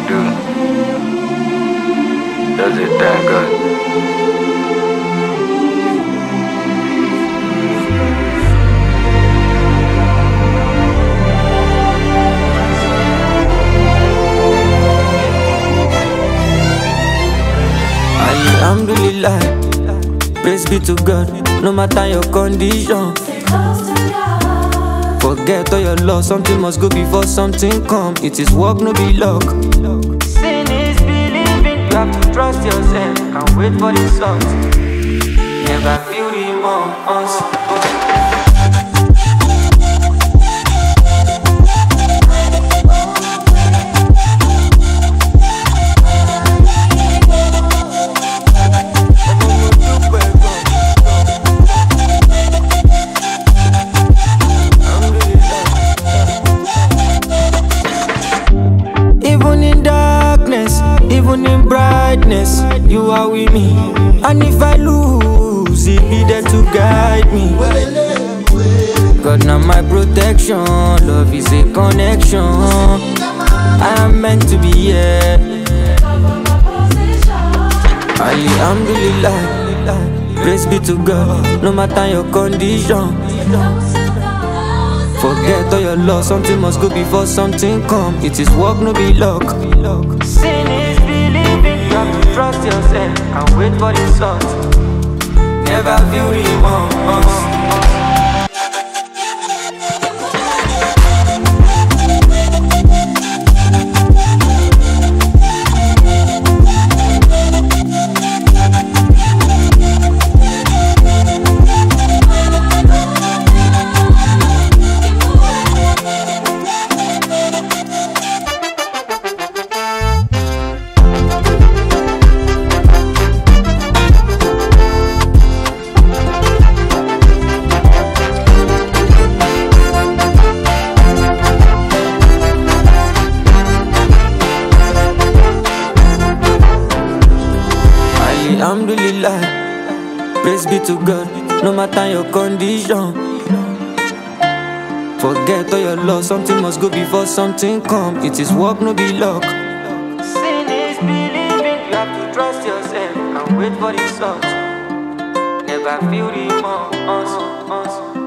do? Does it that good? Alhamdulillah, praise be to God, no matter your condition. Forget all your loss, something must go before something come. It is work, no be luck. Sin is believing, you have to trust yourself and wait for the result. Never feel remorse. Even in darkness, even in brightness, you are with me. And if I lose, it be there to guide me. God, now my protection, love is a connection. I am meant to be here. Alhamdulillah, praise be to God, no matter your condition. Forget all your loss, something must go before something come. It is work, no be luck. Sin is believing, you have to trust yourself and wait for the result. Never feel remorse. Alhamdulillah, praise be to God, no matter your condition. Forget all your loss, something must go before something come. It is work, no be luck. Sin is believing, you have to trust yourself and wait for the result. Never feel remorse.